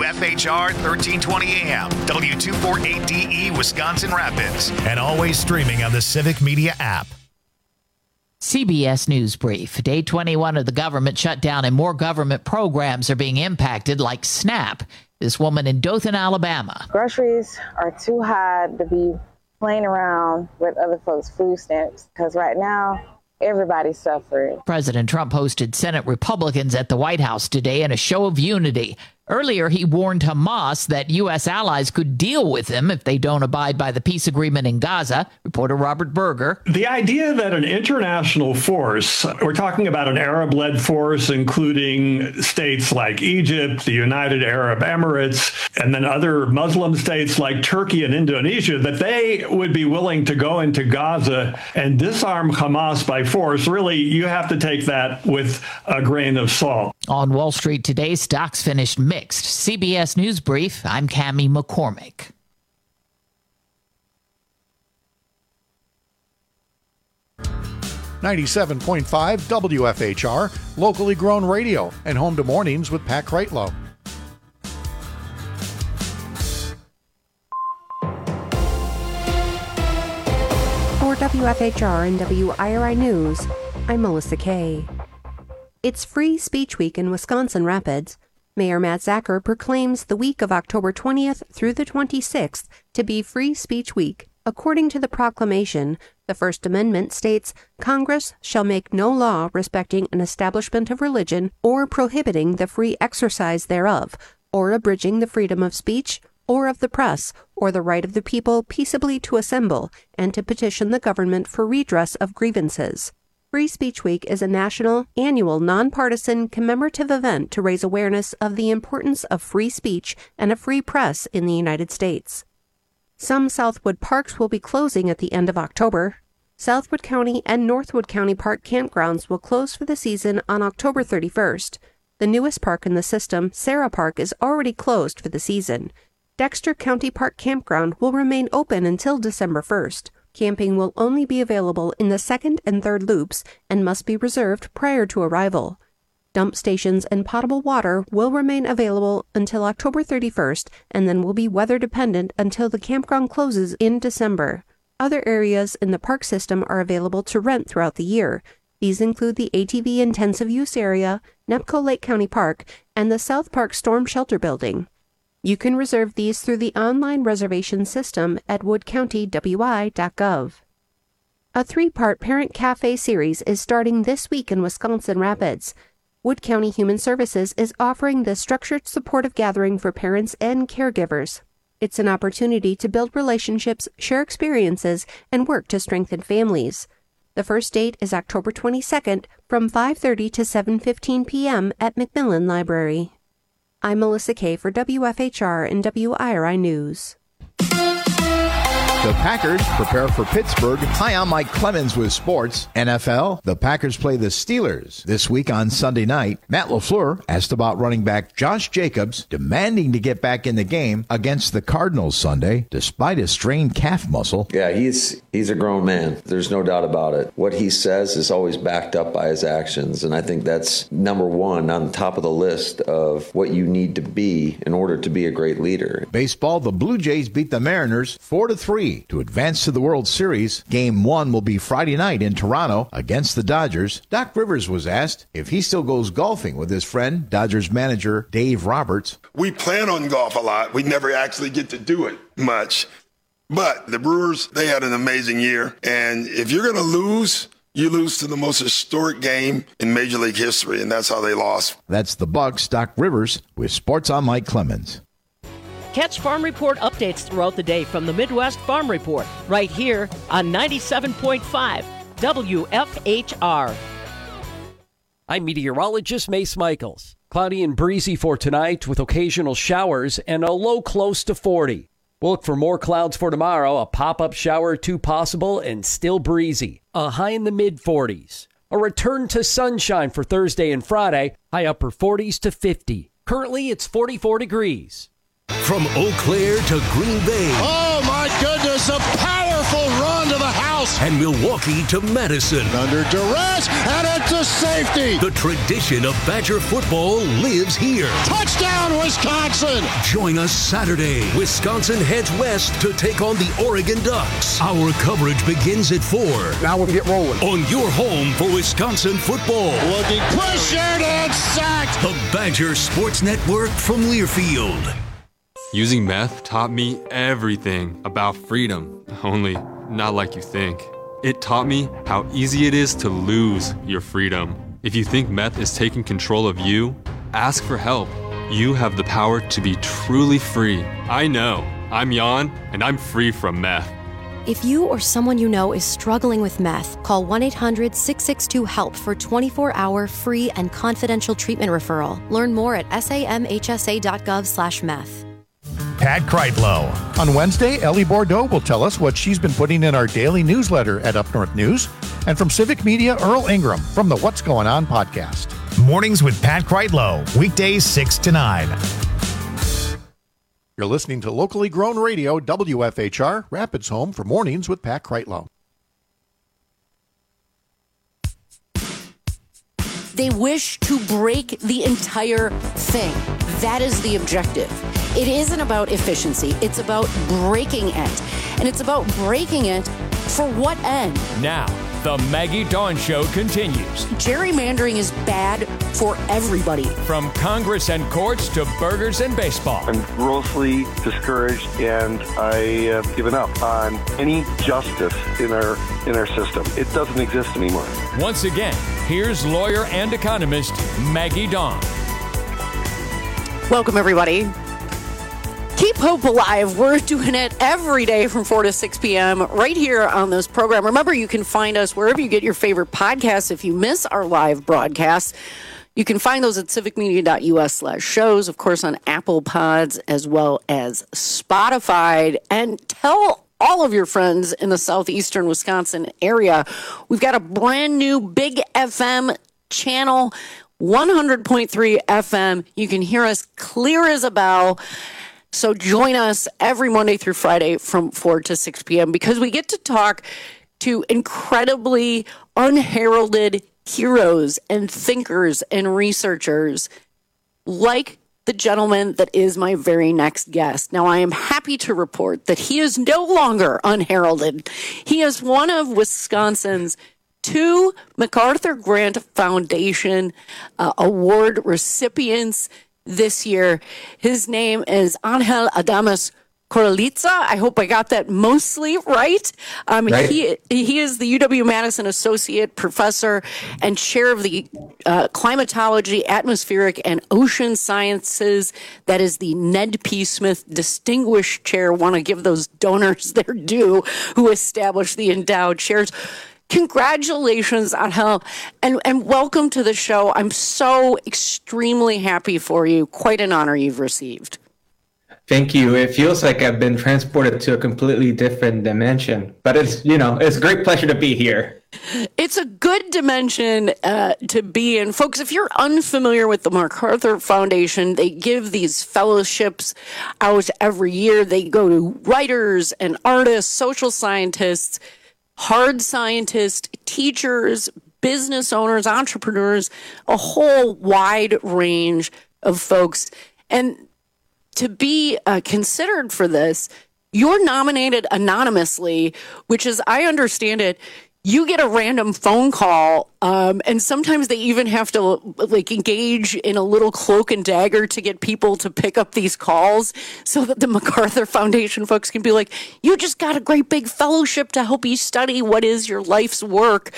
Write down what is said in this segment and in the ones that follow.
WFHR 1320 AM, W248DE Wisconsin Rapids, and always streaming on the Civic Media app. CBS News Brief. Day 21 of the government shutdown and more government programs are being impacted, like SNAP. This woman in Dothan, Alabama. Groceries are too high to be playing around with other folks' food stamps because right now, everybody's suffering. President Trump hosted Senate Republicans at the White House today in a show of unity. Earlier, he warned Hamas that U.S. allies could deal with him if they don't abide by the peace agreement in Gaza. Reporter Robert Berger. The idea that an international force, we're talking about an Arab-led force, including states like Egypt, the United Arab Emirates, and then other Muslim states like Turkey and Indonesia, that they would be willing to go into Gaza and disarm Hamas by force. Really, you have to take that with a grain of salt. On Wall Street today, stocks finished mixed. CBS News Brief, I'm Cammie McCormick. .5 WFHR, locally grown radio, and home to mornings with Pat Kreitlow. For WFHR and WIRI News, I'm Melissa Kay. It's Free Speech Week in Wisconsin Rapids. Mayor Matt Zacher proclaims the week of October 20th through the 26th to be Free Speech Week. According to the proclamation, the First Amendment states, Congress shall make no law respecting an establishment of religion or prohibiting the free exercise thereof, or abridging the freedom of speech, or of the press, or the right of the people peaceably to assemble and to petition the government for redress of grievances. Free Speech Week is a national, annual, nonpartisan, commemorative event to raise awareness of the importance of free speech and a free press in the United States. Some Southwood parks will be closing at the end of October. Southwood County and Northwood County Park campgrounds will close for the season on October 31st. The newest park in the system, Sarah Park, is already closed for the season. Dexter County Park Campground will remain open until December 1st. Camping will only be available in the second and third loops and must be reserved prior to arrival. Dump stations and potable water will remain available until October 31st and then will be weather dependent until the campground closes in December. Other areas in the park system are available to rent throughout the year. These include the ATV Intensive Use Area, Nepco Lake County Park, and the South Park Storm Shelter Building. You can reserve these through the online reservation system at woodcountywi.gov. A 3-part Parent Cafe series is starting this week in Wisconsin Rapids. Wood County Human Services is offering this structured supportive gathering for parents and caregivers. It's an opportunity to build relationships, share experiences, and work to strengthen families. The first date is October 22nd from 5:30 to 7:15 p.m. at McMillan Library. I'm Melissa Kay for WFHR and WIRI News. The Packers prepare for Pittsburgh. Hi, I'm Mike Clemens with sports. NFL, the Packers play the Steelers this week on Sunday night. Matt LaFleur asked about running back Josh Jacobs, demanding to get back in the game against the Cardinals Sunday, despite a strained calf muscle. Yeah, he's a grown man. There's no doubt about it. What he says is always backed up by his actions, and I think that's number one on top of the list of what you need to be in order to be a great leader. Baseball, the Blue Jays beat the Mariners 4-3 to advance to the World Series. Game 1 will be Friday night in Toronto against the Dodgers. Doc Rivers was asked if he still goes golfing with his friend, Dodgers manager Dave Roberts. We plan on golf a lot. We never actually get to do it much. But the Brewers, they had an amazing year. And if you're going to lose, you lose to the most historic game in Major League history, and that's how they lost. That's the Bucks. Doc Rivers with Sports on Mike Clemens. Catch Farm Report updates throughout the day from the Midwest Farm Report, right here on 97.5 WFHR. I'm meteorologist Mace Michaels. Cloudy and breezy for tonight with occasional showers and a low close to 40. We'll look for more clouds for tomorrow, a pop-up shower or two possible and still breezy. A high in the mid-40s. A return to sunshine for Thursday and Friday, high upper 40s to 50. Currently, it's 44 degrees. From Eau Claire to Green Bay. Oh, my goodness, a power Beautiful run to the house. And Milwaukee to Madison. Under duress, and into safety. The tradition of Badger football lives here. Touchdown, Wisconsin. Join us Saturday. Wisconsin heads west to take on the Oregon Ducks. Our coverage begins at 4. Now we'll get rolling. On your home for Wisconsin football. Looking pressured and sacked. The Badger Sports Network from Learfield. Using meth taught me everything about freedom, only not like you think. It taught me how easy it is to lose your freedom. If you think meth is taking control of you, ask for help. You have the power to be truly free. I know. I'm Jan, and I'm free from meth. If you or someone you know is struggling with meth, call 1-800-662-HELP for 24-hour free and confidential treatment referral. Learn more at samhsa.gov/meth. Pat Kreitlow. On Wednesday, Ellie Bordeaux will tell us what she's been putting in our daily newsletter at Up North News. And from Civic Media, Earl Ingram from the What's Going On podcast. Mornings with Pat Kreitlow. Weekdays 6 to 9. You're listening to locally grown radio, WFHR, Rapids home for Mornings with Pat Kreitlow. They wish to break the entire thing. That is the objective. It isn't about efficiency. It's about breaking it. And it's about breaking it for what end? Now, the Maggie Dawn Show continues. Gerrymandering is bad for everybody. From Congress and courts to burgers and baseball. I'm grossly discouraged, and I have given up on any justice in our system. It doesn't exist anymore. Once again, here's lawyer and economist Maggie Dawn. Welcome, everybody. Keep hope alive. We're doing it every day from 4 to 6 p.m. right here on this program. Remember, you can find us wherever you get your favorite podcasts. If you miss our live broadcasts, you can find those at civicmedia.us/shows, of course, on Apple Pods as well as Spotify. And tell all of your friends in the southeastern Wisconsin area, we've got a brand new Big FM channel, 100.3 FM. You can hear us clear as a bell. So join us every Monday through Friday from 4 to 6 p.m. because we get to talk to incredibly unheralded heroes and thinkers and researchers like the gentleman that is my very next guest. Now, I am happy to report that he is no longer unheralded. He is one of Wisconsin's 2 MacArthur Grant Foundation award recipients this year. His name is Angel Adames Corraliza. I hope I got that mostly right. Right. He is the UW-Madison Associate Professor and Chair of the Climatology, Atmospheric, and Ocean Sciences. That is the Ned P. Smith Distinguished Chair. Want to give those donors their due who established the endowed chairs. Congratulations, Angel, and welcome to the show. I'm so extremely happy for you. Quite an honor you've received. Thank you. It feels like I've been transported to a completely different dimension, but it's a great pleasure to be here. It's a good dimension to be in. Folks, if you're unfamiliar with the MacArthur Foundation, they give these fellowships out every year. They go to writers and artists, social scientists, hard scientists, teachers, business owners, entrepreneurs, a whole wide range of folks. And to be considered for this, you're nominated anonymously, which is, I understand it, you get a random phone call, and sometimes they even have to engage in a little cloak and dagger to get people to pick up these calls so that the MacArthur Foundation folks can be like, you just got a great big fellowship to help you study what is your life's work.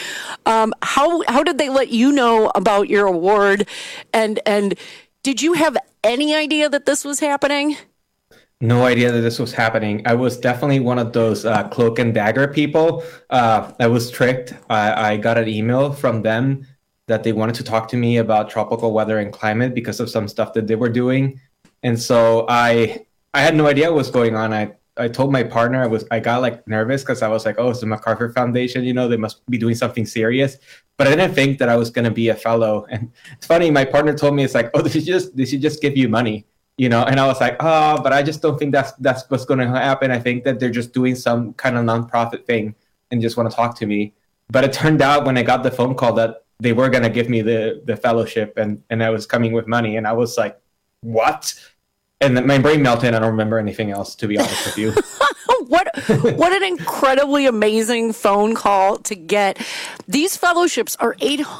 How did they let you know about your award? And did you have any idea that this was happening? No idea that this was happening. I was definitely one of those cloak and dagger people. I was tricked. I got an email from them that they wanted to talk to me about tropical weather and climate because of some stuff that they were doing. And so I had no idea what was going on. I told my partner, I got nervous because I was like, oh, it's the MacArthur Foundation, they must be doing something serious. But I didn't think that I was going to be a fellow. And it's funny, my partner told me, it's like, oh, they should just give you money. And I was like, oh, but I just don't think that's what's going to happen. I think that they're just doing some kind of nonprofit thing and just want to talk to me. But it turned out when I got the phone call that they were going to give me the fellowship and I was coming with money. And I was like, what? And then my brain melted. I don't remember anything else, to be honest with you. What an incredibly amazing phone call to get. These fellowships are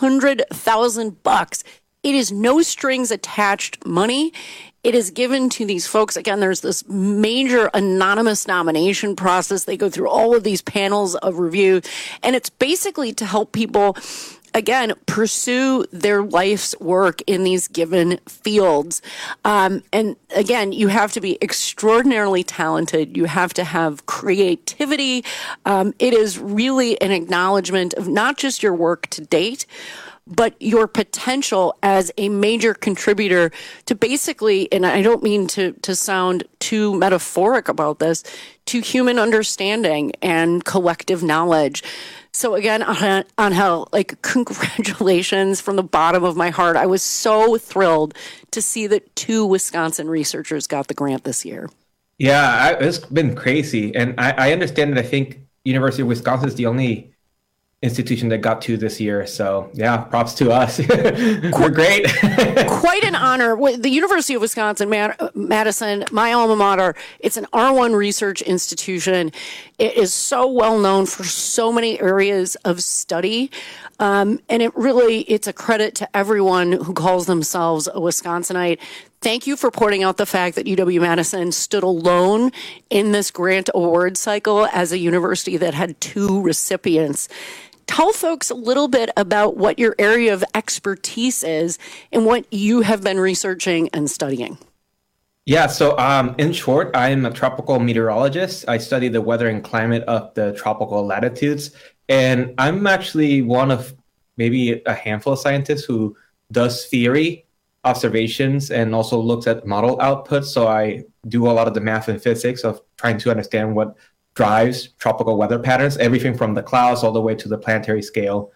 $800,000. It is no strings attached money. It is given to these folks. Again, there's this major anonymous nomination process. They go through all of these panels of review, and it's basically to help people, again, pursue their life's work in these given fields. And again, you have to be extraordinarily talented. You have to have creativity. It is really an acknowledgement of not just your work to date, but your potential as a major contributor to basically, and I don't mean to sound too metaphoric about this, to human understanding and collective knowledge. So again, Angel, congratulations from the bottom of my heart. I was so thrilled to see that 2 Wisconsin researchers got the grant this year. Yeah, it's been crazy. And I understand that I think University of Wisconsin is the only institution that got 2 this year. So yeah, props to us. We're great. Quite an honor. The University of Wisconsin, Madison, my alma mater, it's an R1 research institution. It is so well known for so many areas of study. And it's a credit to everyone who calls themselves a Wisconsinite. Thank you for pointing out the fact that UW-Madison stood alone in this grant award cycle as a university that had 2 recipients. Tell folks a little bit about what your area of expertise is and what you have been researching and studying. Yeah, so in short, I'm a tropical meteorologist. I study the weather and climate of the tropical latitudes. And I'm actually one of maybe a handful of scientists who does theory, observations, and also looks at model outputs. So I do a lot of the math and physics of trying to understand what drives tropical weather patterns, everything from the clouds all the way to the planetary scale.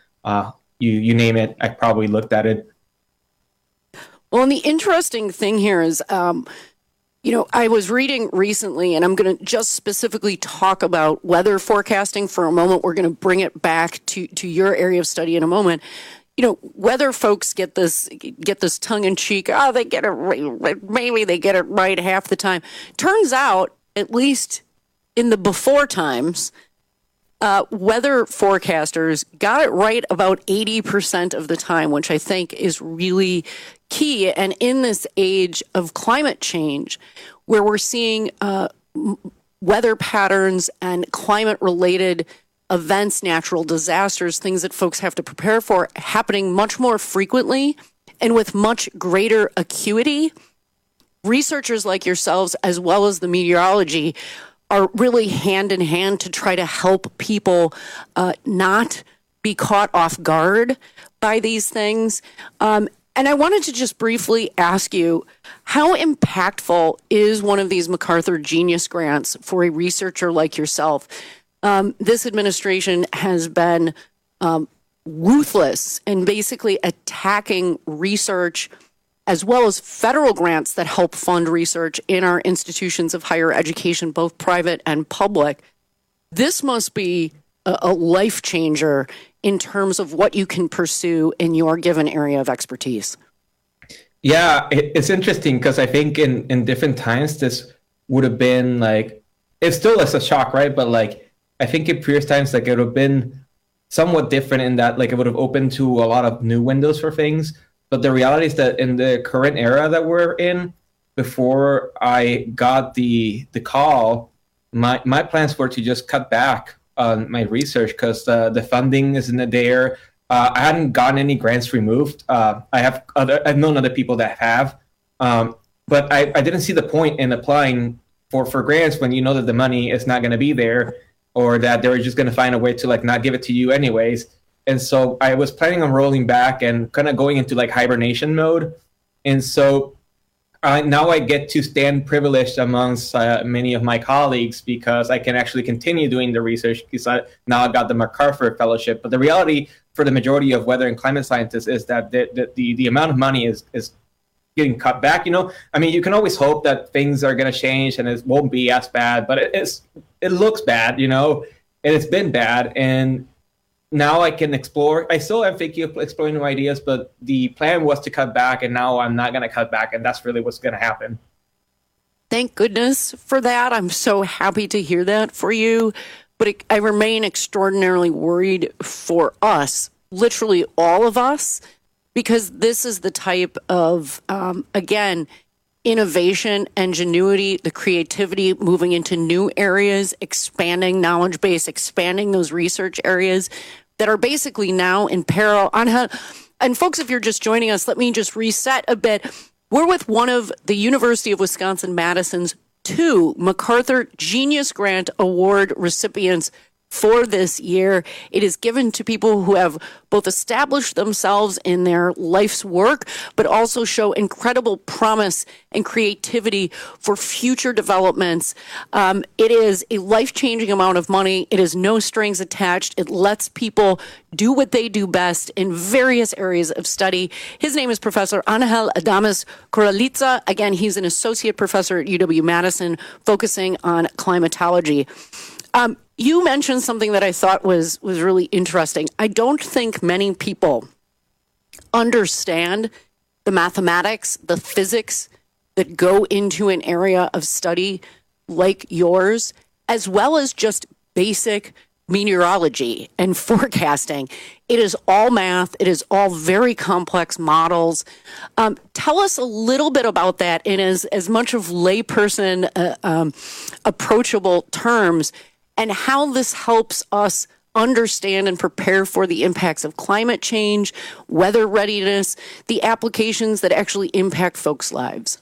You name it, I probably looked at it. Well, and the interesting thing here is, I was reading recently, and I'm going to just specifically talk about weather forecasting for a moment. We're going to bring it back to your area of study in a moment. Weather folks get this tongue in cheek. Oh, they get it right. Maybe they get it right half the time. Turns out, at least in the before times, weather forecasters got it right about 80% of the time, which I think is really key. And in this age of climate change, where we're seeing weather patterns and climate-related events, natural disasters, things that folks have to prepare for, happening much more frequently and with much greater acuity, researchers like yourselves, as well as the meteorology, are really hand in hand to try to help people not be caught off guard by these things. And I wanted to just briefly ask you, how impactful is one of these MacArthur Genius Grants for a researcher like yourself? This administration has been ruthless in basically attacking research as well as federal grants that help fund research in our institutions of higher education, both private and public. This must be a life changer in terms of what you can pursue in your given area of expertise. Yeah, it's interesting because I think in different times, this would have been like, it still is a shock, right? But I think in previous times, it would have been somewhat different in that, it would have opened to a lot of new windows for things. But the reality is that in the current era that we're in, before I got the call, my plans were to just cut back on my research because the funding isn't there. I hadn't gotten any grants removed. I've known other people that have, but I didn't see the point in applying for grants when you know that the money is not going to be there, or that they're just going to find a way to not give it to you anyways. And so I was planning on rolling back and kind of going into hibernation mode. And so now I get to stand privileged amongst many of my colleagues because I can actually continue doing the research because now I got the MacArthur Fellowship. But the reality for the majority of weather and climate scientists is that the amount of money is getting cut back. I mean, you can always hope that things are going to change and it won't be as bad, but it looks bad, and it's been bad. And now I can explore. I still am thinking of exploring new ideas, but the plan was to cut back, and now I'm not going to cut back, and that's really what's going to happen. Thank goodness for that. I'm so happy to hear that for you. But I remain extraordinarily worried for us, literally all of us, because this is the type of, again, innovation, ingenuity, the creativity, moving into new areas, expanding knowledge base, expanding those research areas that are basically now in peril. And folks, if you're just joining us, let me just reset a bit. We're with one of the University of Wisconsin-Madison's 2 MacArthur Genius Grant Award recipients for this year. It is given to people who have both established themselves in their life's work, but also show incredible promise and creativity for future developments. It is a life-changing amount of money. It is no strings attached. It lets people do what they do best in various areas of study. His name is Professor Angel Adames Corraliza. Again, he's an associate professor at UW-Madison, focusing on climatology. You mentioned something that I thought was really interesting. I don't think many people understand the mathematics, the physics that go into an area of study like yours, as well as just basic meteorology and forecasting. It is all math. It is all very complex models. Tell us a little bit about that in as much of layperson approachable terms, and how this helps us understand and prepare for the impacts of climate change, weather readiness, the applications that actually impact folks' lives.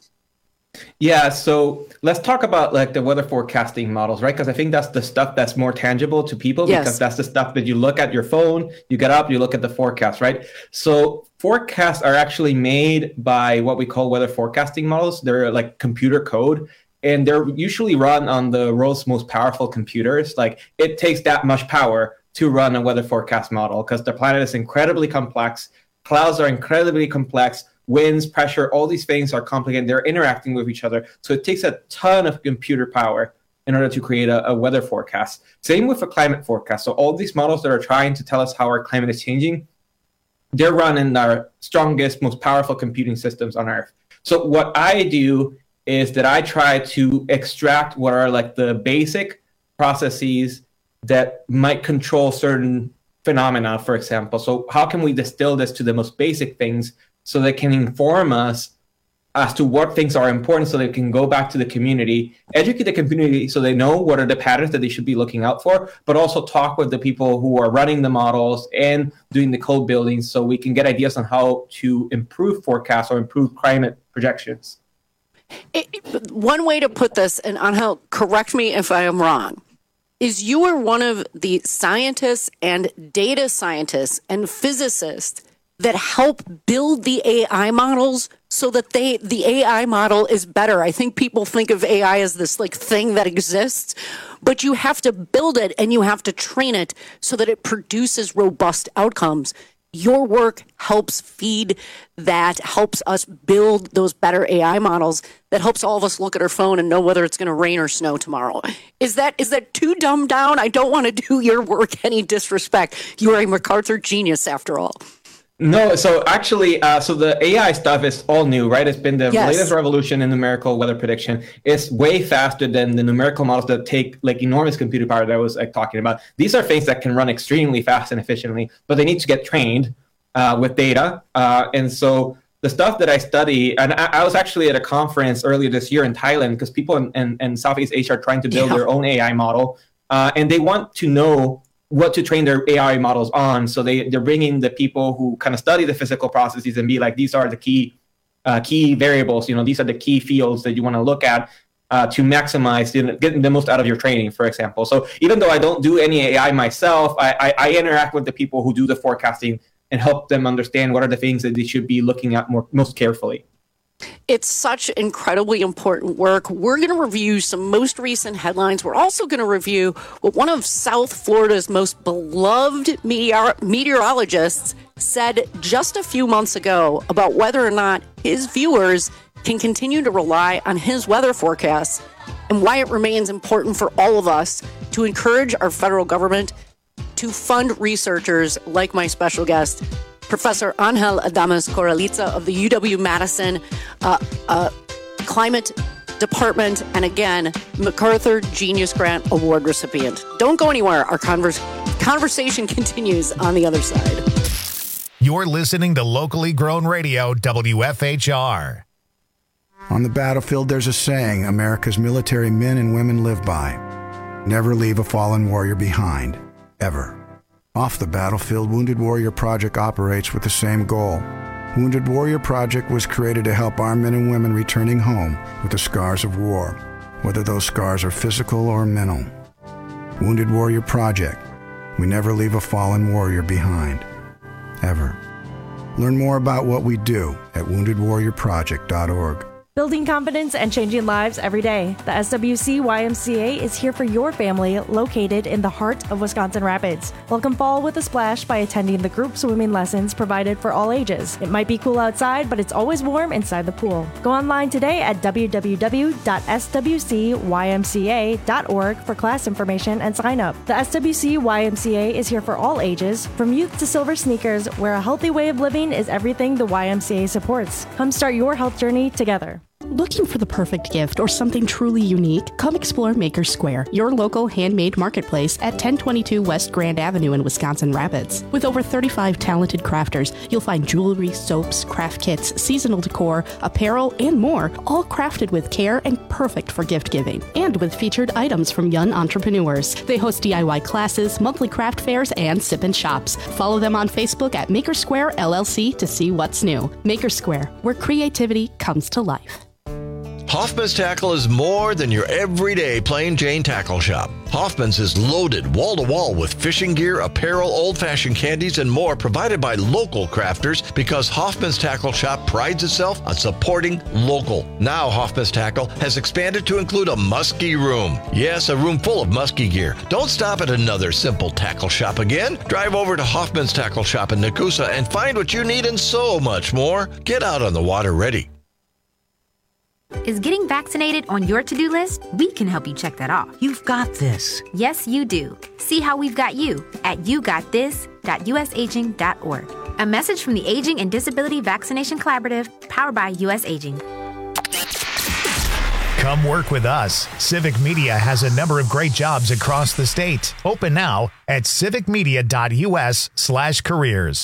Yeah, so let's talk about like the weather forecasting models, right? Because I think that's the stuff that's more tangible to people, because that's the stuff that you look at your phone, you get up, you look at the forecast, right? So forecasts are actually made by what we call weather forecasting models. They're like computer code. And they're usually run on the world's most powerful computers. Like, it takes that much power to run a weather forecast model because the planet is incredibly complex. Clouds are incredibly complex. Winds, pressure, all these things are complicated. They're interacting with each other. So it takes a ton of computer power in order to create a weather forecast. Same with a climate forecast. So all these models that are trying to tell us how our climate is changing, they're run in our strongest, most powerful computing systems on Earth. So what I do is that I try to extract what are like the basic processes that might control certain phenomena, for example. So how can we distill this to the most basic things so they can inform us as to what things are important, so they can go back to the community, educate the community so they know what are the patterns that they should be looking out for, but also talk with the people who are running the models and doing the code building so we can get ideas on how to improve forecasts or improve climate projections. One way to put this, and Angel, correct me if I am wrong, is you are one of the scientists and data scientists and physicists that help build the AI models so that the AI model is better. I think people think of AI as this like thing that exists, but you have to build it and you have to train it so that it produces robust outcomes. Your work helps feed that, helps us build those better AI models, that helps all of us look at our phone and know whether it's going to rain or snow tomorrow. Is that too dumbed down? I don't want to do your work any disrespect. You are a MacArthur genius after all. No, so actually, so the AI stuff is all new, right? It's been the latest revolution in numerical weather prediction. It's way faster than the numerical models that take like enormous computer power that I was like talking about. These are things that can run extremely fast and efficiently, but they need to get trained with data. And so the stuff that I study, and I was actually at a conference earlier this year in Thailand because people in Southeast Asia are trying to build their own AI model, and they want to know what to train their AI models on. So they're bringing the people who kind of study the physical processes and be like, these are the key variables. These are the key fields that you want to look at to maximize getting the most out of your training, for example. So even though I don't do any AI myself, I interact with the people who do the forecasting and help them understand what are the things that they should be looking at most carefully. It's such incredibly important work. We're going to review some most recent headlines. We're also going to review what one of South Florida's most beloved meteorologists said just a few months ago about whether or not his viewers can continue to rely on his weather forecasts and why it remains important for all of us to encourage our federal government to fund researchers like my special guest, Professor Angel Adames Corraliza of the UW-Madison Climate Department, and again, MacArthur Genius Grant Award recipient. Don't go anywhere. Our conversation continues on the other side. You're listening to locally grown radio, WFHR. On the battlefield, there's a saying America's military men and women live by. Never leave a fallen warrior behind, ever. Off the battlefield, Wounded Warrior Project operates with the same goal. Wounded Warrior Project was created to help our men and women returning home with the scars of war, whether those scars are physical or mental. Wounded Warrior Project. We never leave a fallen warrior behind, ever. Learn more about what we do at woundedwarriorproject.org. Building confidence and changing lives every day. The SWC YMCA is here for your family, located in the heart of Wisconsin Rapids. Welcome fall with a splash by attending the group swimming lessons provided for all ages. It might be cool outside, but it's always warm inside the pool. Go online today at www.swcymca.org for class information and sign up. The SWC YMCA is here for all ages. From youth to silver sneakers, where a healthy way of living is everything the YMCA supports. Come start your health journey together. Looking for the perfect gift or something truly unique? Come explore Maker Square, your local handmade marketplace at 1022 West Grand Avenue in Wisconsin Rapids. With over 35 talented crafters, you'll find jewelry, soaps, craft kits, seasonal decor, apparel, and more, all crafted with care and perfect for gift giving. And with featured items from young entrepreneurs. They host DIY classes, monthly craft fairs, and sip-in shops. Follow them on Facebook at Maker Square LLC to see what's new. Maker Square, where creativity comes to life. Hoffman's Tackle is more than your everyday plain Jane tackle shop. Hoffman's is loaded wall-to-wall with fishing gear, apparel, old-fashioned candies, and more provided by local crafters because Hoffman's Tackle Shop prides itself on supporting local. Now Hoffman's Tackle has expanded to include a muskie room. Yes, a room full of muskie gear. Don't stop at another simple tackle shop again. Drive over to Hoffman's Tackle Shop in Nakusa and find what you need and so much more. Get out on the water ready. Is getting vaccinated on your to-do list? We can help you check that off. You've got this. Yes, you do. See how we've got you at yougotthis.usaging.org. A message from the Aging and Disability Vaccination Collaborative, powered by U.S. Aging. Come work with us. Civic Media has a number of great jobs across the state. Open now at civicmedia.us/careers.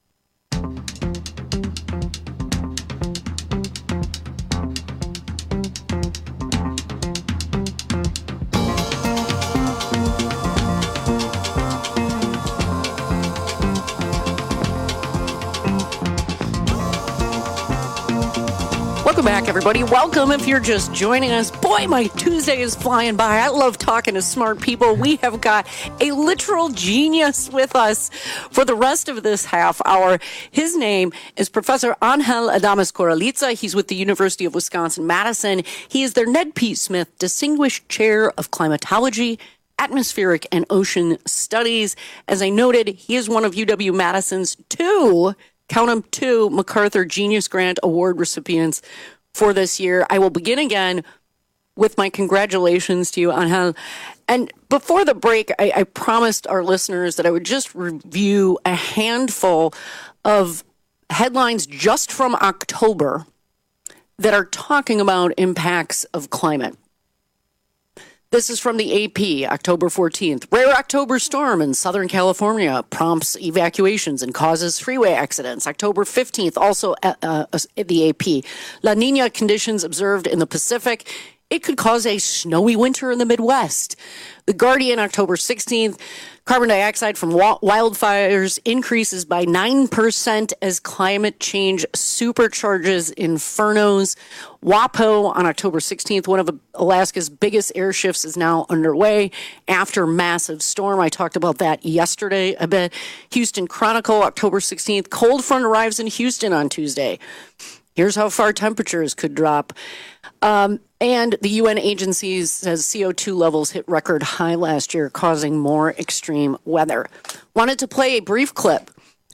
Welcome back, everybody. Welcome if you're just joining us. Boy, my Tuesday is flying by. I love talking to smart people. We have got a literal genius with us for the rest of this half hour. His name is Professor Angel Adames Corraliza. He's with the University of Wisconsin-Madison. He is their Ned P. Smith Distinguished Chair of Climatology, Atmospheric and Ocean Studies. As I noted, he is one of UW-Madison's two MacArthur Genius Grant Award recipients for this year. I will begin again with my congratulations to you, Angel. And before the break, I promised our listeners that I would just review a handful of headlines just from October that are talking about impacts of climate. This is from the AP, October 14th. Rare October storm in Southern California prompts evacuations and causes freeway accidents. October 15th, also the AP. La Nina conditions observed in the Pacific. It could cause a snowy winter in the Midwest. The Guardian, October 16th. Carbon dioxide from wildfires increases by 9% as climate change supercharges infernos. WAPO on October 16th, one of Alaska's biggest air shifts is now underway after massive storm. I talked about that yesterday a bit. Houston Chronicle, October 16th. Cold front arrives in Houston on Tuesday. Here's how far temperatures could drop. And the UN agency says CO2 levels hit record high last year, causing more extreme weather. Wanted to play a brief clip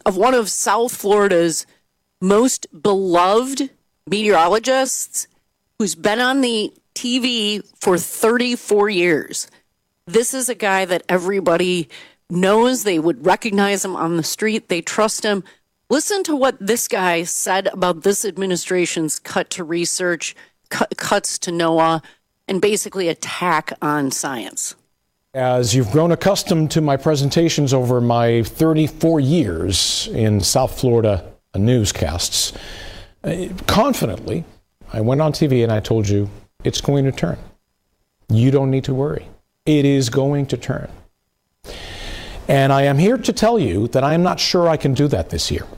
of one of South Florida's most beloved meteorologists who's been on the TV for 34 years. This is a guy that everybody knows. They would recognize him on the street. They trust him. Listen to what this guy said about this administration's cut to research, cuts to NOAA, and basically attack on science. As you've grown accustomed to my presentations over my 34 years in South Florida newscasts, confidently, I went on TV and I told you it's going to turn. You don't need to worry. It is going to turn. And I am here to tell you that I am not sure I can do that this year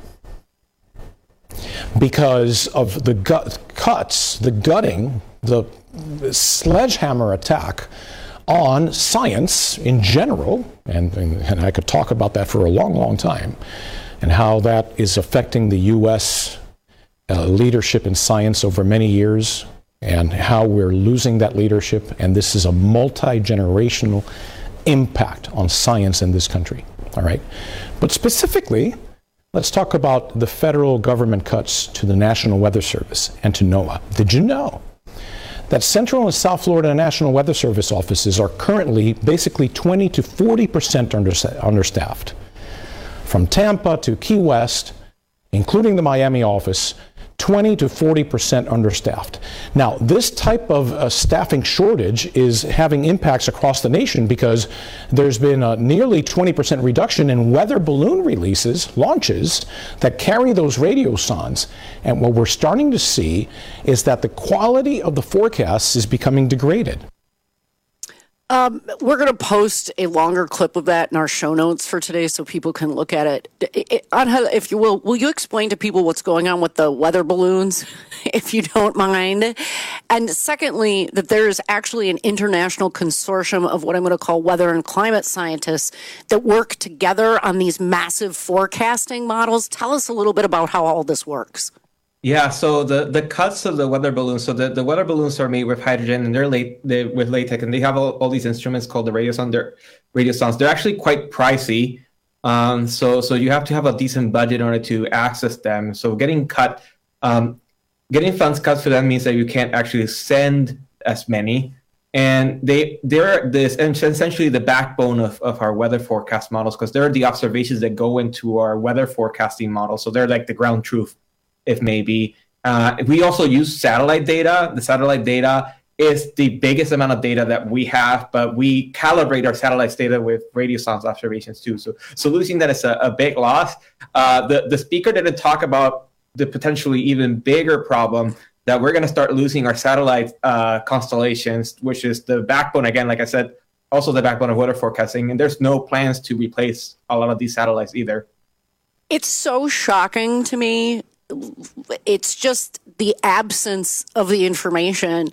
because of the cuts, the gutting, the sledgehammer attack on science in general, and I could talk about that for a long, long time, and how that is affecting the U.S. Leadership in science over many years, and how we're losing that leadership, and this is a multi-generational impact on science in this country, all right? But specifically, let's talk about the federal government cuts to the National Weather Service and to NOAA. Did you know that Central and South Florida National Weather Service offices are currently basically 20 to 40% understaffed? From Tampa to Key West, including the Miami office, 20 to 40% understaffed. Now, this type of staffing shortage is having impacts across the nation because there's been a nearly 20% reduction in weather balloon launches that carry those radiosondes. And what we're starting to see is that the quality of the forecasts is becoming degraded. We're going to post a longer clip of that in our show notes for today so people can look at it. Angel, if you will you explain to people what's going on with the weather balloons, if you don't mind? And secondly, that there is actually an international consortium of what I'm going to call weather and climate scientists that work together on these massive forecasting models. Tell us a little bit about how all this works. Yeah, so the cuts of the weather balloons, so the weather balloons are made with hydrogen and they're with latex, and they have all these instruments called the radiosondes. They're actually quite pricey. So you have to have a decent budget in order to access them. So getting funds cut for them means that you can't actually send as many. And they're essentially the backbone of our weather forecast models, because they're the observations that go into our weather forecasting model. So they're like the ground truth, if maybe. We also use satellite data. The satellite data is the biggest amount of data that we have, but we calibrate our satellite data with radiosonde observations too. So losing that is a big loss. The speaker didn't talk about the potentially even bigger problem that we're going to start losing our satellite constellations, which is the backbone, again, like I said, also the backbone of weather forecasting. And there's no plans to replace a lot of these satellites either. It's so shocking to me. It's just the absence of the information.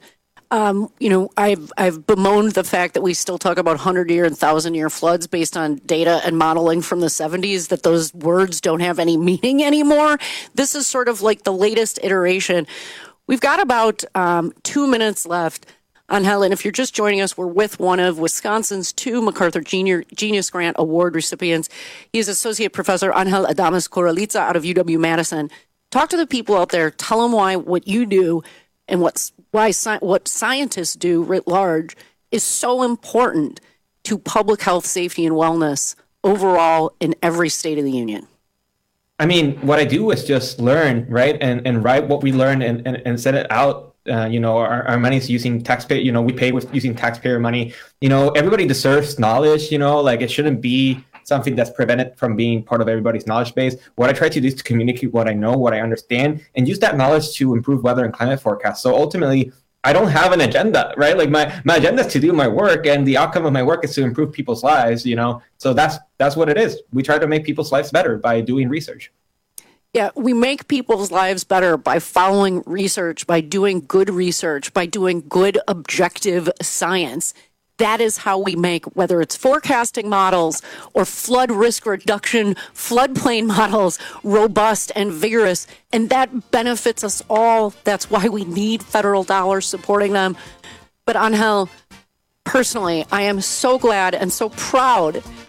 I've bemoaned the fact that we still talk about 100-year and 1,000-year floods based on data and modeling from the 70s, that those words don't have any meaning anymore. This is sort of like the latest iteration. We've got about 2 minutes left. Angel, and if you're just joining us, we're with one of Wisconsin's 2 MacArthur Genius Grant Award recipients. He's Associate Professor Angel Adames Corraliza out of UW-Madison. Talk to the people out there. Tell them why what you do and what scientists do writ large is so important to public health, safety, and wellness overall in every state of the union. I mean, what I do is just learn, right? And write what we learn and send it out. Our money is using taxpayer, we pay with using taxpayer money. Everybody deserves knowledge, it shouldn't be something that's prevented from being part of everybody's knowledge base. What I try to do is to communicate what I know, what I understand, and use that knowledge to improve weather and climate forecasts. So ultimately, I don't have an agenda, right? Like my agenda is to do my work, and the outcome of my work is to improve people's lives, So that's what it is. We try to make people's lives better by doing research. Yeah, we make people's lives better by following research, by doing good research, by doing good objective science. That is how we make, whether it's forecasting models or flood risk reduction, floodplain models, robust and vigorous. And that benefits us all. That's why we need federal dollars supporting them. But Angel, personally, I am so glad and so proud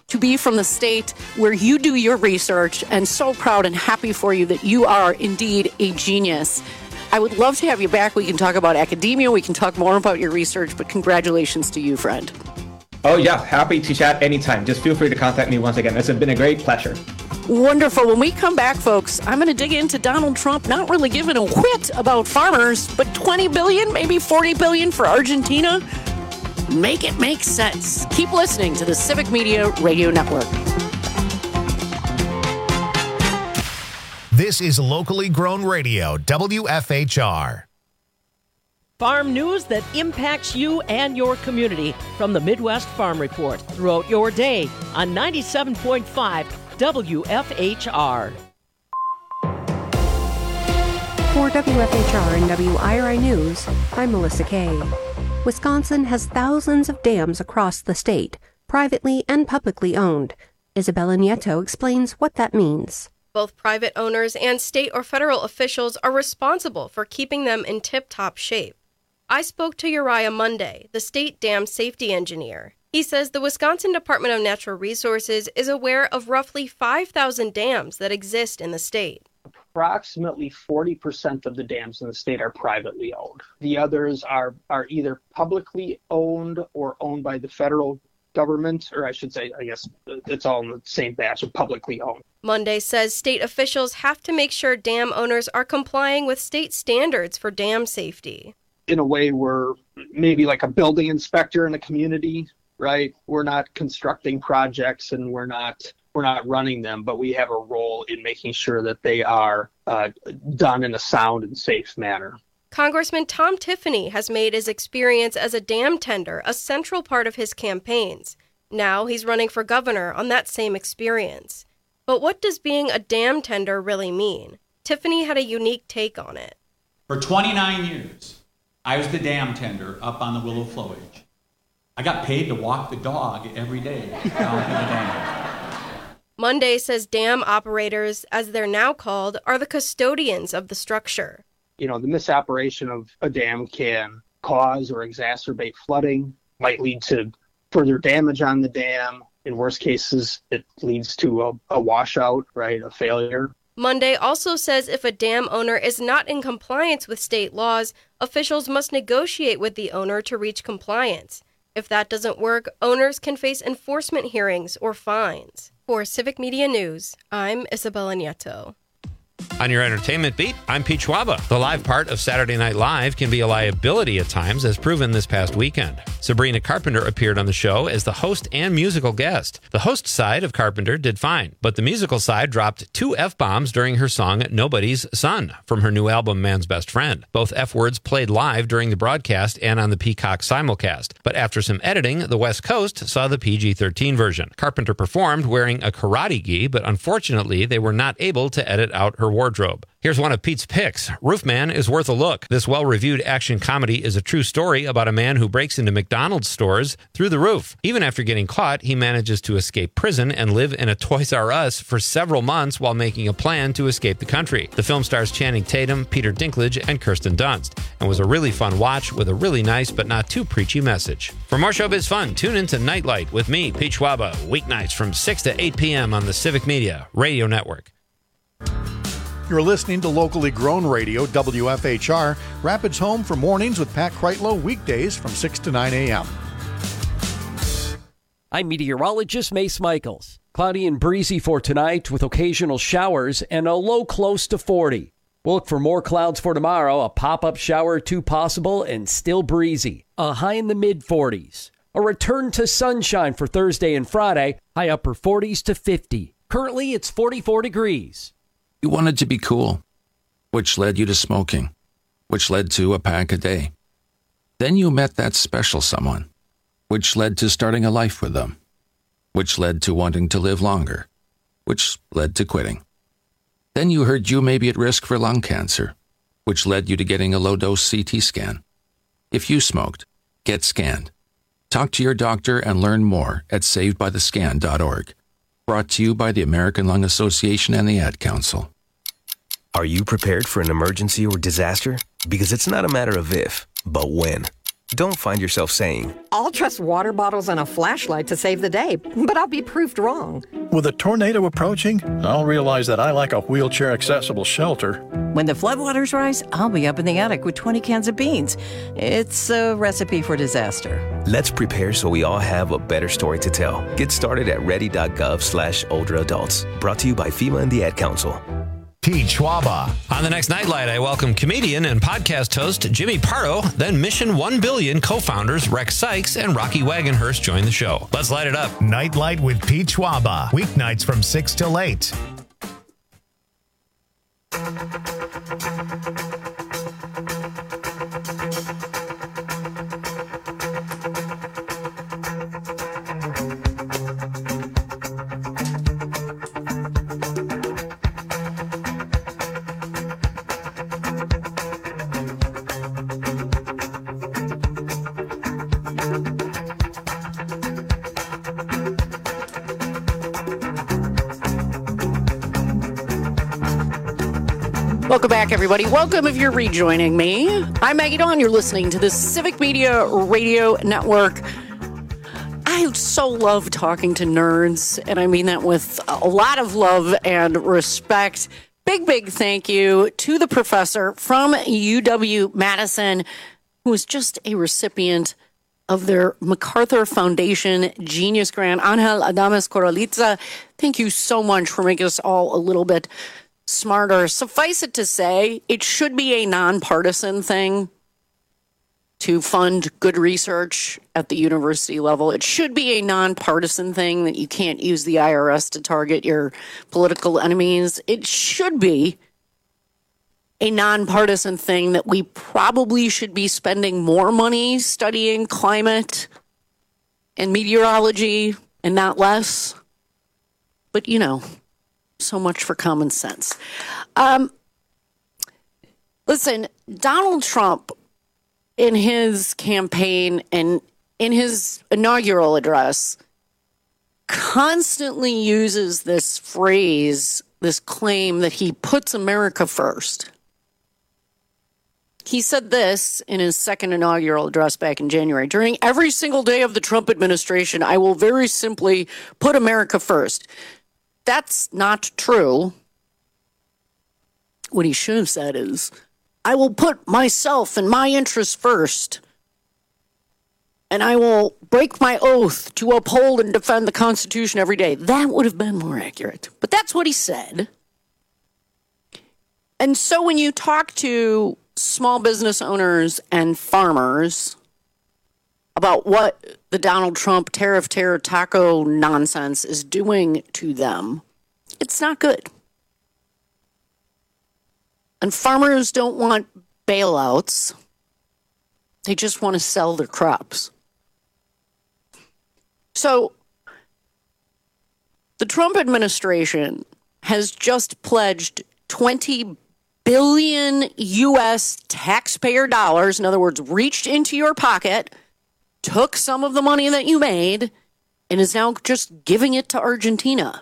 to be from the state where you do your research, and so proud and happy for you that you are indeed a genius. I would love to have you back. We can talk about academia. We can talk more about your research, but congratulations to you, friend. Oh, yeah. Happy to chat anytime. Just feel free to contact me once again. It's been a great pleasure. Wonderful. When we come back, folks, I'm going to dig into Donald Trump not really giving a whit about farmers, but 20 billion, maybe 40 billion for Argentina. Make it make sense. Keep listening to the Civic Media Radio Network. This is locally grown radio, WFHR. Farm news that impacts you and your community from the Midwest Farm Report throughout your day on 97.5 WFHR. For WFHR and WIRI News, I'm Melissa Kay. Wisconsin has thousands of dams across the state, privately and publicly owned. Isabella Nieto explains what that means. Both private owners and state or federal officials are responsible for keeping them in tip-top shape. I spoke to Uriah Monday, the state dam safety engineer. He says the Wisconsin Department of Natural Resources is aware of roughly 5,000 dams that exist in the state. Approximately 40% of the dams in the state are privately owned. The others are either publicly owned or owned by the federal government, or I should say, I guess it's all in the same batch of publicly owned. Monday says state officials have to make sure dam owners are complying with state standards for dam safety. In a way, we're maybe like a building inspector in a community, right? We're not constructing projects and we're not running them, but we have a role in making sure that they are done in a sound and safe manner. Congressman Tom Tiffany has made his experience as a dam tender a central part of his campaigns. Now he's running for governor on that same experience. But what does being a dam tender really mean? Tiffany had a unique take on it. For 29 years, I was the dam tender up on the Willow Flowage. I got paid to walk the dog every day down to the dam. Monday says dam operators, as they're now called, are the custodians of the structure. You know, the misoperation of a dam can cause or exacerbate flooding, might lead to further damage on the dam. In worst cases, it leads to a washout, right, a failure. Monday also says if a dam owner is not in compliance with state laws, officials must negotiate with the owner to reach compliance. If that doesn't work, owners can face enforcement hearings or fines. For Civic Media News, I'm Isabella Nieto. On your entertainment beat, I'm Pete Schwaba. The live part of Saturday Night Live can be a liability at times, as proven this past weekend. Sabrina Carpenter appeared on the show as the host and musical guest. The host side of Carpenter did fine, but the musical side dropped 2 F-bombs during her song Nobody's Son from her new album Man's Best Friend. Both F-words played live during the broadcast and on the Peacock simulcast, but after some editing, the West Coast saw the PG-13 version. Carpenter performed wearing a karate gi, but unfortunately they were not able to edit out her wardrobe. Here's one of Pete's picks. Roofman is worth a look. This well-reviewed action comedy is a true story about a man who breaks into McDonald's stores through the roof. Even after getting caught, he manages to escape prison and live in a Toys R Us for several months while making a plan to escape the country. The film stars Channing Tatum, Peter Dinklage, and Kirsten Dunst, and was a really fun watch with a really nice but not too preachy message. For more showbiz fun, tune into Nightlight with me, Pete Schwaba, weeknights from 6 to 8 p.m. on the Civic Media Radio Network. You're listening to locally grown radio, WFHR, Rapids home for mornings with Pat Kreitlow, weekdays from 6 to 9 a.m. I'm meteorologist Mace Michaels. Cloudy and breezy for tonight with occasional showers and a low close to 40. We'll look for more clouds for tomorrow, a pop-up shower or two possible and still breezy. A high in the mid-40s. A return to sunshine for Thursday and Friday, high upper 40s to 50. Currently, it's 44 degrees. You wanted to be cool, which led you to smoking, which led to a pack a day. Then you met that special someone, which led to starting a life with them, which led to wanting to live longer, which led to quitting. Then you heard you may be at risk for lung cancer, which led you to getting a low-dose CT scan. If you smoked, get scanned. Talk to your doctor and learn more at savedbythescan.org. Brought to you by the American Lung Association and the Ad Council. Are you prepared for an emergency or disaster? Because it's not a matter of if, but when. Don't find yourself saying, I'll trust water bottles and a flashlight to save the day, but I'll be proved wrong. With a tornado approaching, I'll realize that I like a wheelchair-accessible shelter. When the floodwaters rise, I'll be up in the attic with 20 cans of beans. It's a recipe for disaster. Let's prepare so we all have a better story to tell. Get started at ready.gov/older adults. Brought to you by FEMA and the Ad Council. Pete Schwaba. On the next Nightlight, I welcome comedian and podcast host Jimmy Pardo, then Mission 1 Billion co-founders Rex Sykes and Rocky Wagonhurst join the show. Let's light it up. Nightlight with Pete Schwaba. Weeknights from 6 till 8. Welcome back, everybody. Welcome if you're rejoining me. I'm Maggie Dawn. You're listening to the Civic Media Radio Network. I so love talking to nerds, and I mean that with a lot of love and respect. Big thank you to the professor from UW-Madison, who is just a recipient of their MacArthur Foundation Genius Grant, Angel Adames Corraliza. Thank you so much for making us all a little bit smarter. Suffice it to say, it should be a nonpartisan thing to fund good research at the university level. It should be a nonpartisan thing that you can't use the IRS to target your political enemies. It should be a nonpartisan thing that we probably should be spending more money studying climate and meteorology and not less. But, you know, so much for common sense. Listen, Donald Trump, in his campaign and in his inaugural address, constantly uses this phrase, this claim that he puts America first. He said this in his second inaugural address back in January. During every single day of the Trump administration, I will very simply put America first. That's not true. What he should have said is, I will put myself and my interests first, and I will break my oath to uphold and defend the Constitution every day. That would have been more accurate. But that's what he said. And so when you talk to small business owners and farmers about what the Donald Trump tariff terror taco nonsense is doing to them, it's not good. And farmers don't want bailouts. They just want to sell their crops. So the Trump administration has just pledged 20 billion U.S. taxpayer dollars, in other words, reached into your pocket, took some of the money that you made, and is now just giving it to Argentina.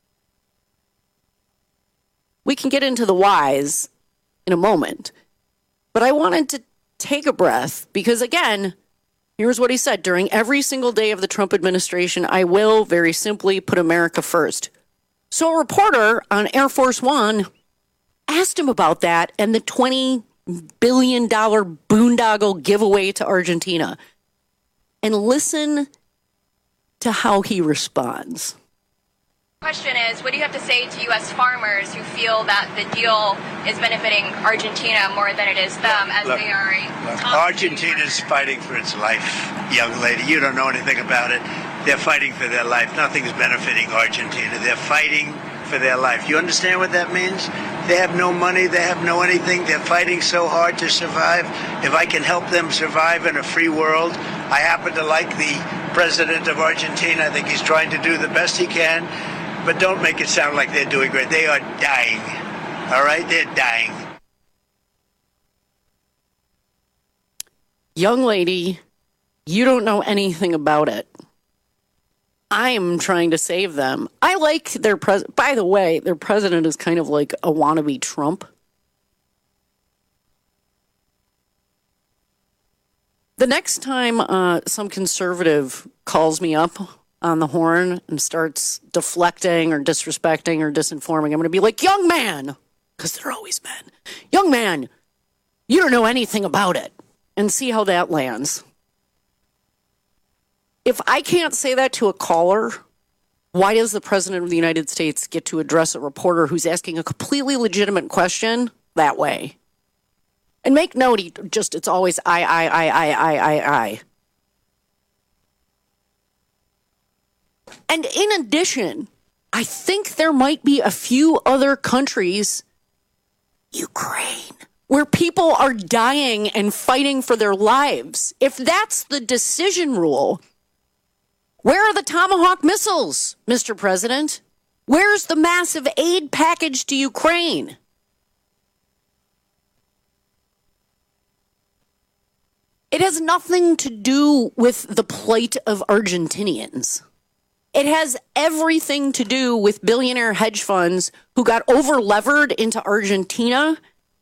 We can get into the whys in a moment, but I wanted to take a breath because, again, here's what he said. During every single day of the Trump administration, I will very simply put America first. So a reporter on Air Force One asked him about that and the $20 billion boondoggle giveaway to Argentina. And listen to how he responds. Question is, what do you have to say to U.S. farmers who feel that the deal is benefiting Argentina more than it is them, as they are Argentina's fighting for its life, young lady. You don't know anything about it. They're fighting for their life. Nothing's benefiting Argentina. They're fighting for their life. You understand what that means? They have no money. They have no anything. They're fighting so hard to survive. If I can help them survive in a free world, I happen to like the president of Argentina. I think he's trying to do the best he can. But don't make it sound like they're doing great. They are dying. All right? They're dying. Young lady, you don't know anything about it. I'm trying to save them. I like their president. By the way, their president is kind of like a wannabe Trump. The next time some conservative calls me up on the horn and starts deflecting or disrespecting or disinforming, I'm going to be like, young man, because they're always men. Young man, you don't know anything about it. And see how that lands. If I can't say that to a caller, why does the President of the United States get to address a reporter who's asking a completely legitimate question that way? And make note, it's always I. And in addition, I think there might be a few other countries, Ukraine, where people are dying and fighting for their lives. If that's the decision rule, where are the Tomahawk missiles, Mr. President? Where's the massive aid package to Ukraine? It has nothing to do with the plight of Argentinians. It has everything to do with billionaire hedge funds who got over-levered into Argentina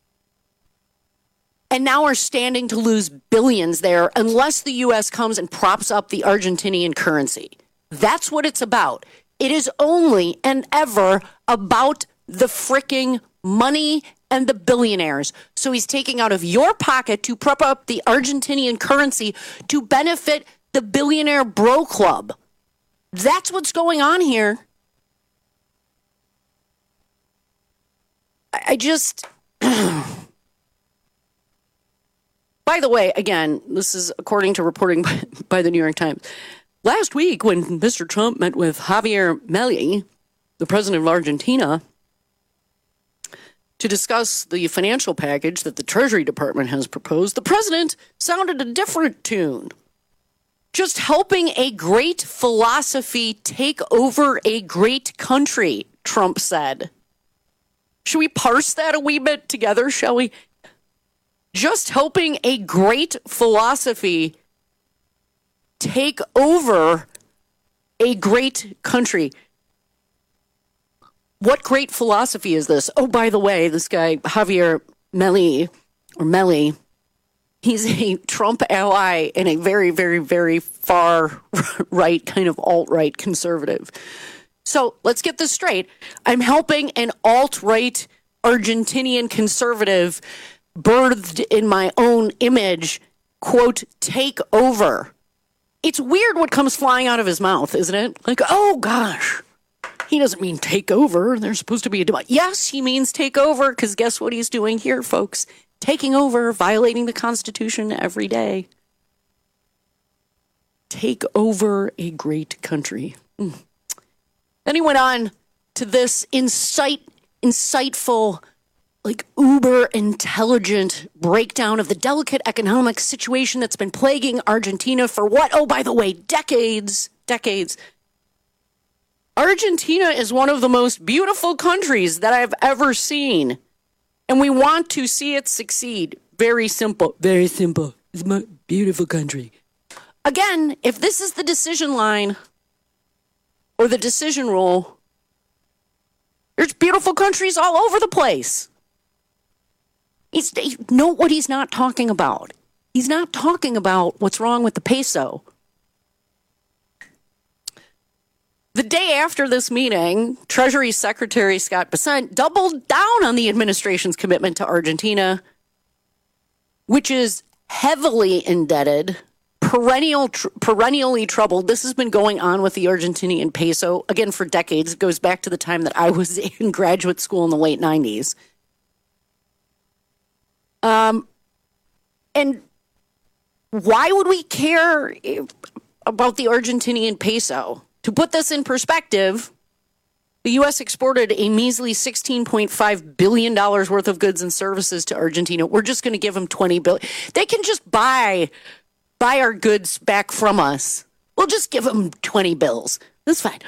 and now are standing to lose billions there unless the U.S. comes and props up the Argentinian currency. That's what it's about. It is only and ever about the fricking money and the billionaires. So he's taking out of your pocket to prop up the Argentinian currency to benefit the billionaire bro club. That's what's going on here. I just... By the way, again, this is according to reporting by the New York Times. Last week, when Mr. Trump met with Javier Milei, the president of Argentina, to discuss the financial package that the Treasury Department has proposed, the president sounded a different tune. Just helping a great philosophy take over a great country, Trump said. Should we parse that a wee bit together, shall we? Just helping a great philosophy take over a great country. What great philosophy is this? Oh, by the way, this guy, Javier Milei, he's a Trump ally and a very, very, very far right, kind of alt-right conservative. So let's get this straight. I'm helping an alt-right Argentinian conservative birthed in my own image, quote, take over. It's weird what comes flying out of his mouth, isn't it? Like, oh gosh, he doesn't mean take over. There's supposed to be a debate. Yes, he means take over, because guess what he's doing here, folks? Taking over, violating the Constitution every day. Take over a great country. Then he went on to this insightful, like uber intelligent breakdown of the delicate economic situation that's been plaguing Argentina for what? Oh, by the way, decades. Argentina is one of the most beautiful countries that I've ever seen. And we want to see it succeed. Very simple. Very simple. It's a beautiful country. Again, if this is the decision line or the decision rule, there's beautiful countries all over the place. Note what he's not talking about. He's not talking about what's wrong with the peso. The day after this meeting, Treasury Secretary Scott Bessent doubled down on the administration's commitment to Argentina, which is heavily indebted, perennially troubled. This has been going on with the Argentinian peso, again, for decades. It goes back to the time that I was in graduate school in the late 90s. And why would we care about the Argentinian peso? To put this in perspective, the U.S. exported a measly $16.5 billion worth of goods and services to Argentina. We're just going to give them $20 billion. They can just buy our goods back from us. We'll just give them 20 bills. That's fine.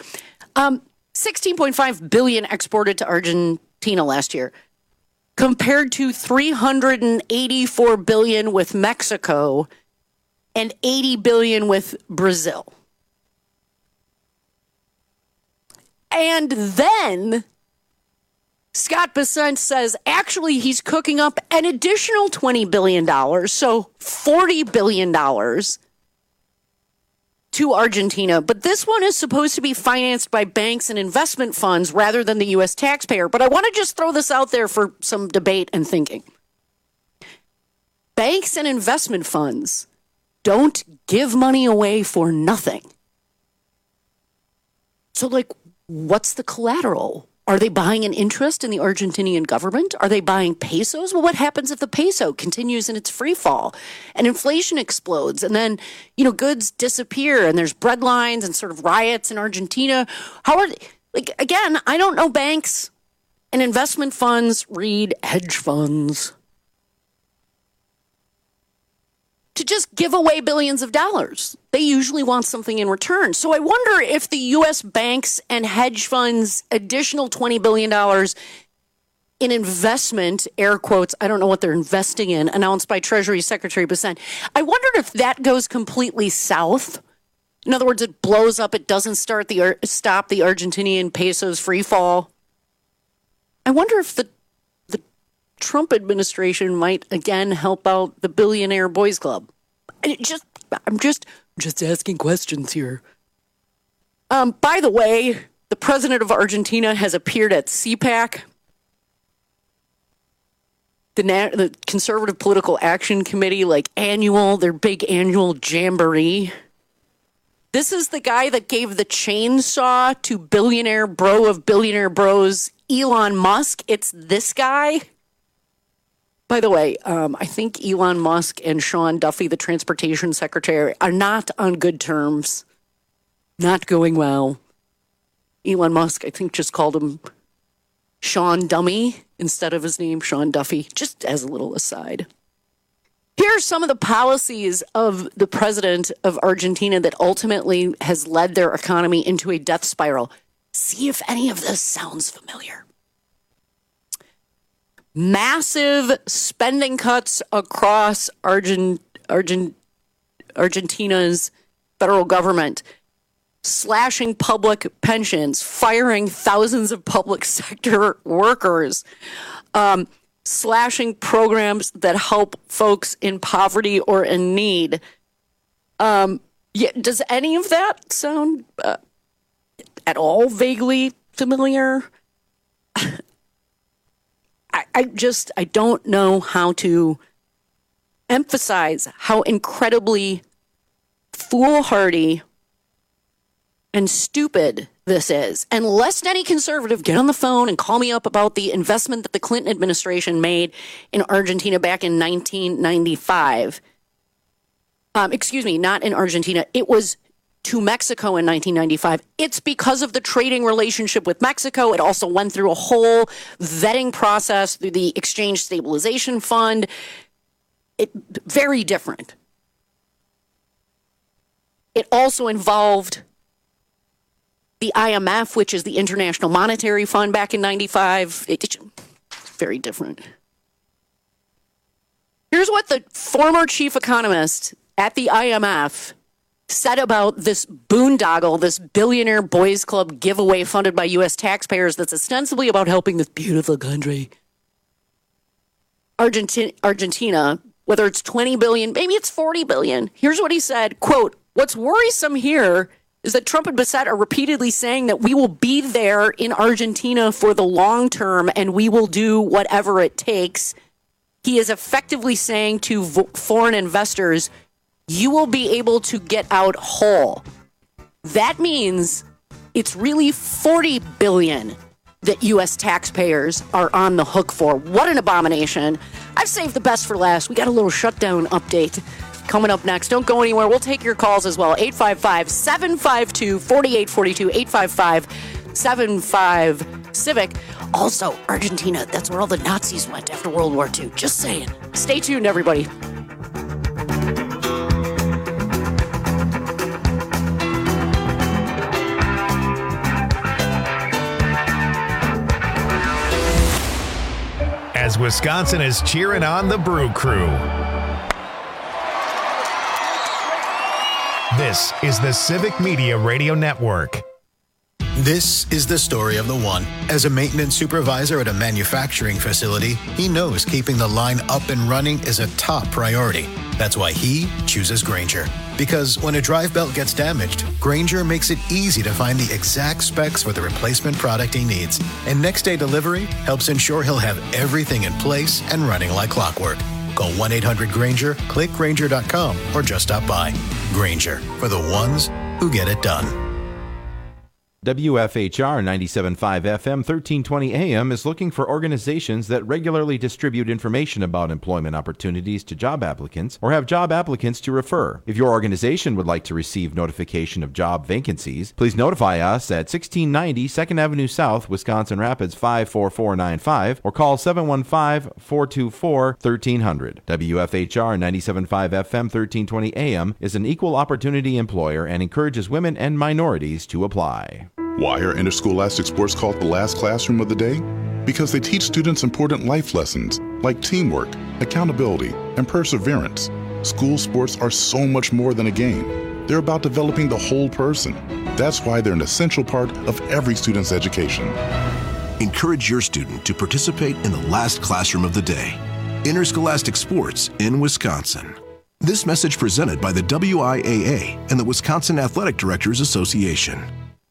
$16.5 billion exported to Argentina last year, compared to $384 billion with Mexico and $80 billion with Brazil. And then Scott Bessent says actually he's cooking up an additional $20 billion, so $40 billion to Argentina. But this one is supposed to be financed by banks and investment funds rather than the U.S. taxpayer. But I want to just throw this out there for some debate and thinking. Banks and investment funds don't give money away for nothing. So, what's the collateral? Are they buying an interest in the Argentinian government? Are they buying pesos? Well, what happens if the peso continues in its free fall and inflation explodes and then, goods disappear and there's bread lines and sort of riots in Argentina? How are they, again, I don't know banks and investment funds, read hedge funds, to just give away billions of dollars. They usually want something in return. So I wonder if the U.S. banks and hedge funds additional $20 billion in investment, air quotes, I don't know what they're investing in, announced by Treasury Secretary Bessent. I wondered if that goes completely south. In other words, it blows up. It doesn't stop the Argentinian peso's free fall. I wonder if the Trump administration might again help out the billionaire boys club. I'm just asking questions here. By the way, the president of Argentina has appeared at CPAC, the Conservative Political Action Committee, their big annual jamboree. This is the guy that gave the chainsaw to billionaire bro of billionaire bros, Elon Musk. It's this guy. By the way, I think Elon Musk and Sean Duffy, the transportation secretary, are not on good terms. Not going well. Elon Musk, I think, just called him Sean Dummy instead of his name, Sean Duffy, just as a little aside. Here are some of the policies of the president of Argentina that ultimately has led their economy into a death spiral. See if any of this sounds familiar. Massive spending cuts across Argentina's federal government, slashing public pensions, firing thousands of public sector workers, slashing programs that help folks in poverty or in need. Does any of that sound at all vaguely familiar? I don't know how to emphasize how incredibly foolhardy and stupid this is. And lest any conservative get on the phone and call me up about the investment that the Clinton administration made in Argentina back in 1995. Excuse me, not in Argentina. It was to Mexico in 1995. It's because of the trading relationship with Mexico. It also went through a whole vetting process through the Exchange Stabilization Fund. Very different. It also involved the IMF, which is the International Monetary Fund, back in 95. It's very different. Here's what the former chief economist at the IMF said about this boondoggle, this billionaire boys club giveaway funded by U.S. taxpayers that's ostensibly about helping this beautiful country. Argentina, whether it's 20 billion, maybe it's 40 billion. Here's what he said, quote, "What's worrisome here is that Trump and Bessent are repeatedly saying that we will be there in Argentina for the long term and we will do whatever it takes. He is effectively saying to foreign investors, you will be able to get out whole. That means it's really 40 billion that U.S. taxpayers are on the hook for. What an abomination. I've saved the best for last. We got a little shutdown update coming up next. Don't go anywhere. We'll take your calls as well. 855-752-4842, 855-75-CIVIC. Also, Argentina, that's where all the Nazis went after World War II. Just saying. Stay tuned, everybody. As Wisconsin is cheering on the Brew Crew. This is the Civic Media Radio Network. This is the story of the one. As a maintenance supervisor at a manufacturing facility, he knows keeping the line up and running is a top priority. That's why he chooses Grainger. Because when a drive belt gets damaged, Grainger makes it easy to find the exact specs for the replacement product he needs. And next day delivery helps ensure he'll have everything in place and running like clockwork. Call 1-800-GRAINGER, click Grainger.com, or just stop by. Grainger, for the ones who get it done. WFHR 97.5 FM 1320 AM is looking for organizations that regularly distribute information about employment opportunities to job applicants or have job applicants to refer. If your organization would like to receive notification of job vacancies, please notify us at 1690 2nd Avenue South, Wisconsin Rapids 54495 or call 715-424-1300. WFHR 97.5 FM 1320 AM is an equal opportunity employer and encourages women and minorities to apply. Why are interscholastic sports called the last classroom of the day? Because they teach students important life lessons like teamwork, accountability, and perseverance. School sports are so much more than a game. They're about developing the whole person. That's why they're an essential part of every student's education. Encourage your student to participate in the last classroom of the day. Interscholastic sports in Wisconsin. This message presented by the WIAA and the Wisconsin Athletic Directors Association.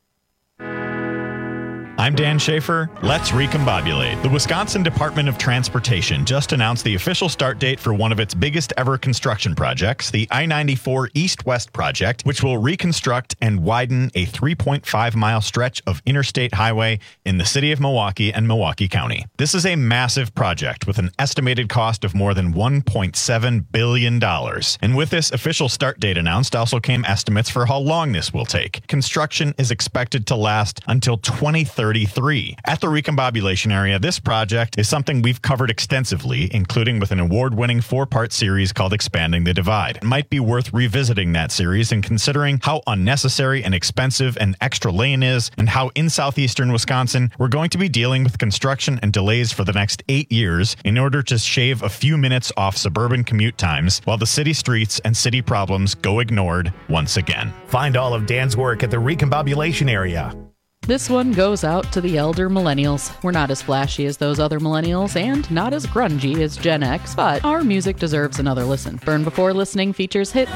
I'm Dan Schaefer. Let's recombobulate. The Wisconsin Department of Transportation just announced the official start date for one of its biggest ever construction projects, the I-94 East-West project, which will reconstruct and widen a 3.5-mile stretch of interstate highway in the city of Milwaukee and Milwaukee County. This is a massive project with an estimated cost of more than $1.7 billion. And with this official start date announced also came estimates for how long this will take. Construction is expected to last until 2033. At the recombobulation area, this project is something we've covered extensively, including with an award-winning 4-part series called Expanding the Divide. It might be worth revisiting that series and considering how unnecessary and expensive an extra lane is and how in southeastern Wisconsin we're going to be dealing with construction and delays for the next 8 years in order to shave a few minutes off suburban commute times while the city streets and city problems go ignored once again. Find all of Dan's work at the recombobulation area. This one goes out to the elder millennials. We're not as flashy as those other millennials and not as grungy as Gen X, but our music deserves another listen. Burn Before Listening features hits,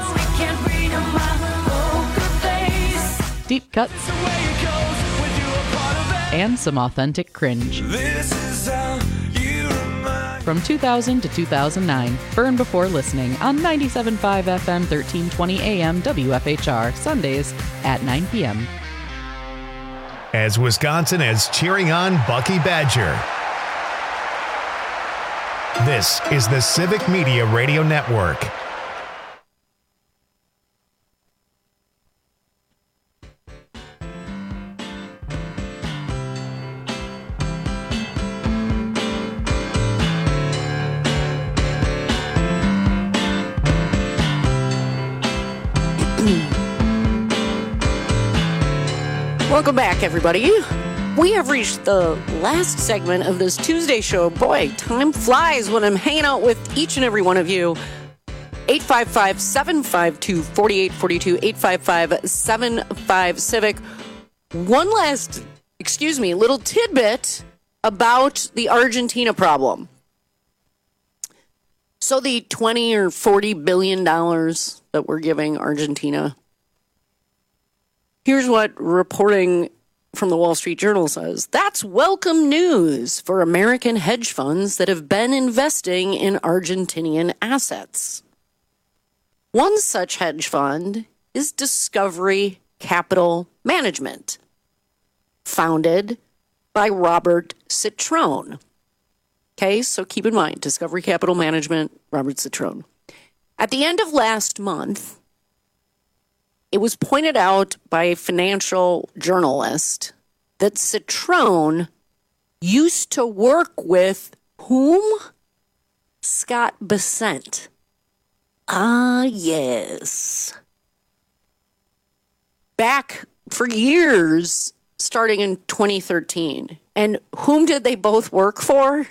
deep cuts, and some authentic cringe. From 2000 to 2009, Burn Before Listening on 97.5 FM, 1320 AM, WFHR, Sundays at 9 p.m. As Wisconsin is cheering on Bucky Badger. This is the Civic Media Radio Network. Welcome back, everybody. We have reached the last segment of this Tuesday show. Boy, time flies when I'm hanging out with each and every one of you. 855-752-4842, 855-75-CIVIC. One last, little tidbit about the Argentina problem. So the $20 or $40 billion that we're giving Argentina, here's what reporting from the Wall Street Journal says. That's welcome news for American hedge funds that have been investing in Argentinian assets. One such hedge fund is Discovery Capital Management, founded by Robert Citrone. Okay, so keep in mind, Discovery Capital Management, Robert Citrone. At the end of last month, it was pointed out by a financial journalist that Citrone used to work with whom? Scott Bessent. Ah, yes. Back for years, starting in 2013. And whom did they both work for?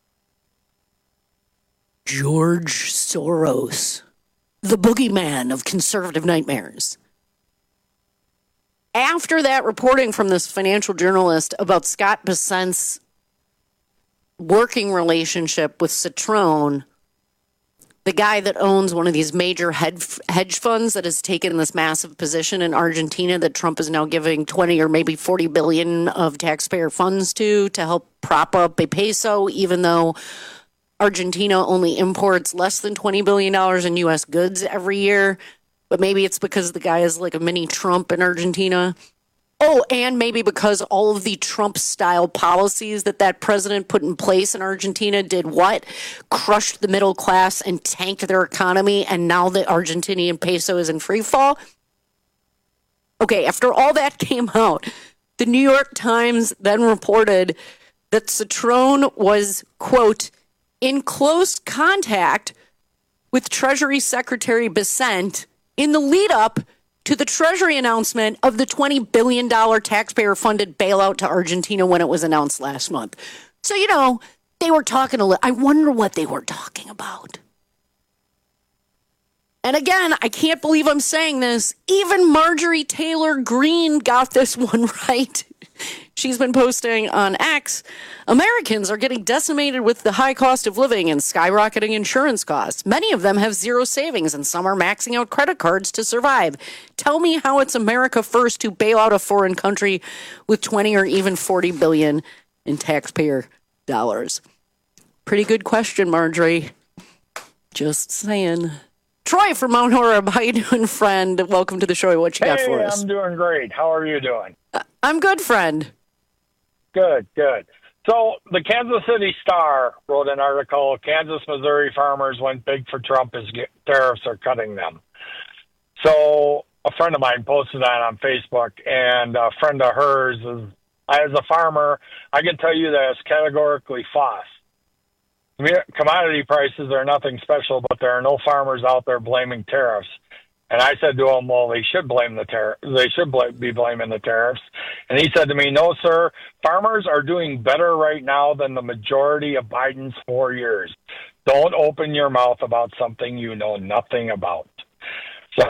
George Soros, the boogeyman of conservative nightmares. after that reporting from this financial journalist about Scott Bessent's working relationship with Citron, the guy that owns one of these major hedge funds that has taken this massive position in Argentina that Trump is now giving 20 or maybe 40 billion of taxpayer funds to help prop up a peso, even though Argentina only imports less than $20 billion in U.S. goods every year. But maybe it's because the guy is like a mini Trump in Argentina. Oh, and maybe because all of the Trump-style policies that president put in place in Argentina did what? Crushed the middle class and tanked their economy, and now the Argentinian peso is in free fall? Okay, after all that came out, the New York Times then reported that Citron was, quote, in close contact with Treasury Secretary Bessent in the lead-up to the Treasury announcement of the $20 billion taxpayer-funded bailout to Argentina when it was announced last month. So, they were talking a little. I wonder what they were talking about. And again, I can't believe I'm saying this. Even Marjorie Taylor Greene got this one right. She's been posting on X, Americans are getting decimated with the high cost of living and skyrocketing insurance costs. Many of them have zero savings and some are maxing out credit cards to survive. Tell me how it's America first to bail out a foreign country with 20 or even 40 billion in taxpayer dollars. Pretty good question, Marjorie. Just saying. Troy from Mount Horeb, how you doing, friend? Welcome to the show. What you got for us? I'm doing great. How are you doing? I'm good, friend. Good. So the Kansas City Star wrote an article, Kansas, Missouri farmers went big for Trump as tariffs are cutting them. So a friend of mine posted that on Facebook, and a friend of hers is, as a farmer, I can tell you that it's categorically false. Commodity prices are nothing special, but there are no farmers out there blaming tariffs. And I said to him, well, they should blame the tariff. They should be blaming the tariffs. And he said to me, no, sir, farmers are doing better right now than the majority of Biden's 4 years. Don't open your mouth about something you know nothing about. So,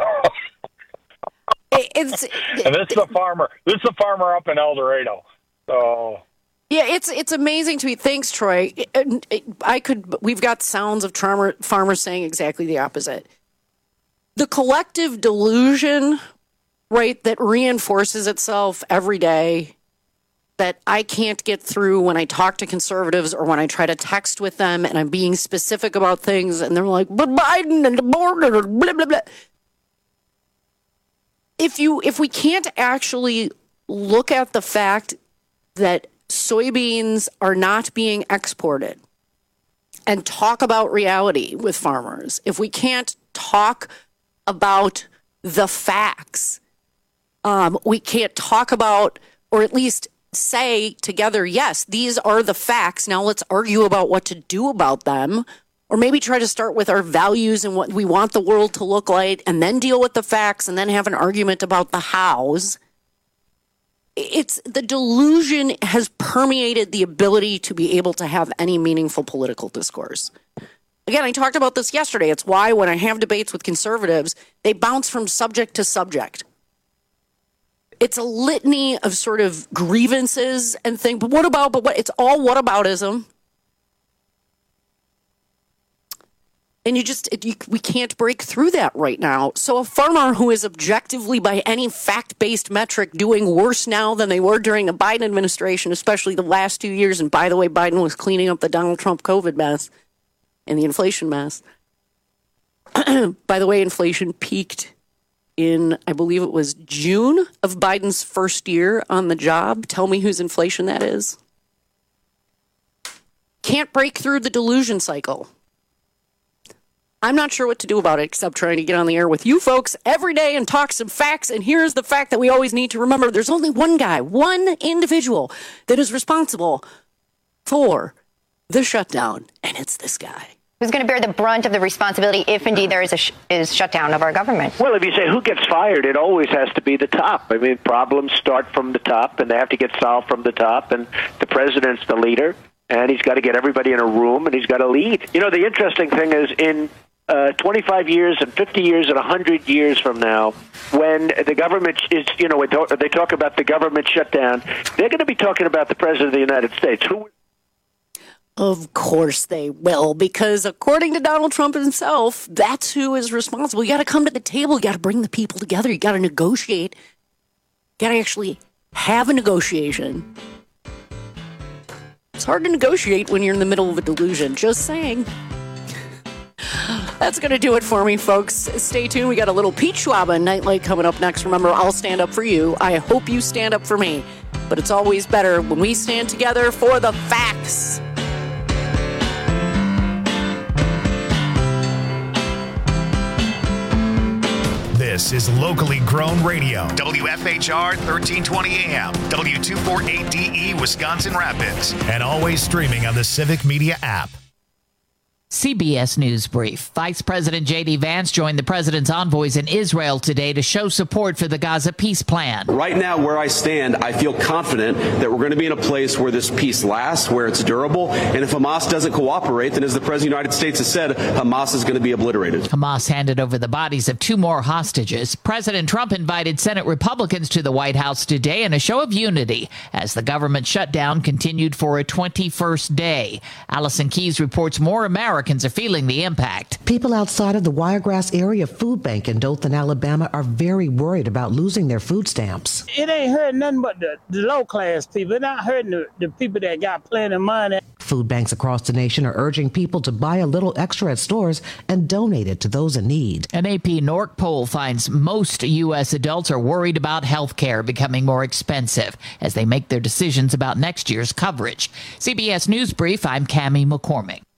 and this is a farmer. This is a farmer up in El Dorado. So. Yeah, it's amazing to me. Thanks, Troy. We've got sounds of farmers saying exactly the opposite. The collective delusion, right, that reinforces itself every day that I can't get through when I talk to conservatives or when I try to text with them and I'm being specific about things and they're like, but Biden and the border, blah, blah, blah. If we can't actually look at the fact that soybeans are not being exported and talk about reality with farmers, if we can't talk about the facts, we can't talk about, or at least say together, yes, these are the facts. Now let's argue about what to do about them, or maybe try to start with our values and what we want the world to look like, and then deal with the facts, and then have an argument about the hows. It's the delusion has permeated the ability to be able to have any meaningful political discourse. Again, I talked about this yesterday. It's why when I have debates with conservatives, they bounce from subject to subject. It's a litany of sort of grievances and things. But what? It's all whataboutism. And we can't break through that right now. So a farmer who is objectively, by any fact-based metric, doing worse now than they were during the Biden administration, especially the last 2 years. And by the way, Biden was cleaning up the Donald Trump COVID mess and the inflation mess. By the way, inflation peaked in, I believe it was June of Biden's first year on the job. Tell me whose inflation that is. Can't break through the delusion cycle. I'm not sure what to do about it except trying to get on the air with you folks every day and talk some facts. And here's the fact that we always need to remember. There's only one guy, one individual that is responsible for the shutdown, and it's this guy. Who's going to bear the brunt of the responsibility if indeed there is a shutdown of our government? Well, if you say who gets fired, it always has to be the top. I mean, problems start from the top, and they have to get solved from the top, and the president's the leader, and he's got to get everybody in a room, and he's got to lead. You know, the interesting thing is 25 years and 50 years and 100 years from now, when the government is, when they talk about the government shutdown, they're going to be talking about the President of the United States. Of course they will, because according to Donald Trump himself, that's who is responsible. You got to come to the table. You got to bring the people together. You got to negotiate. You got to actually have a negotiation. It's hard to negotiate when you're in the middle of a delusion. Just saying. That's going to do it for me, folks. Stay tuned. We got a little Pete Schwaba Nightlight coming up next. Remember, I'll stand up for you. I hope you stand up for me. But it's always better when we stand together for the facts. This is locally grown radio. WFHR 1320 AM, W248DE Wisconsin Rapids, and always streaming on the Civic Media app. CBS News Brief. Vice President J.D. Vance joined the president's envoys in Israel today to show support for the Gaza peace plan. Right now, where I stand, I feel confident that we're going to be in a place where this peace lasts, where it's durable, and if Hamas doesn't cooperate, then as the President of the United States has said, Hamas is going to be obliterated. Hamas handed over the bodies of 2 more hostages. President Trump invited Senate Republicans to the White House today in a show of unity as the government shutdown continued for a 21st day. Allison Keyes reports more Americans are feeling the impact. People outside of the Wiregrass Area Food Bank in Dothan, Alabama are very worried about losing their food stamps. It ain't hurting nothing but the low-class people. It's not hurting the people that got plenty of money. Food banks across the nation are urging people to buy a little extra at stores and donate it to those in need. An AP NORC poll finds most U.S. adults are worried about health care becoming more expensive as they make their decisions about next year's coverage. CBS News Brief, I'm Cammie McCormick.